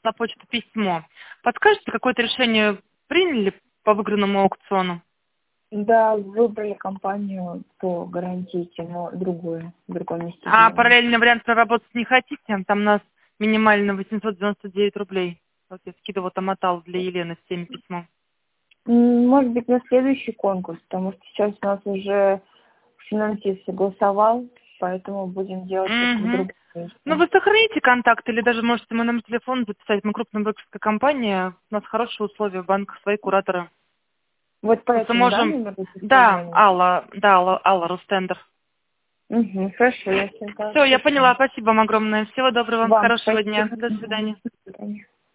на почту письмо. Подскажете, какое-то решение приняли по выигранному аукциону? Да, выбрали компанию по гарантии, но другую, в другом месте. А делаем. параллельный вариант проработать не хотите? Там у нас минимально 899 рублей. Вот я скидывала там отал для Елены с теми письмом. Может быть, на следующий конкурс, потому что сейчас у нас уже финансист согласовал, поэтому будем делать только в другом месте. Ну, вы сохраните контакт или даже можете мой номер телефона записать. Мы крупная брокерская компания, у нас хорошие условия, банк, свои кураторы. Вот по Просто этому, да, можем... номеру Да, позвонить? Алла Рустендер. Хорошо, я всем Все, я сообщу. поняла. Спасибо вам огромное. Всего доброго, Вам хорошего дня. спасибо. До свидания. До свидания.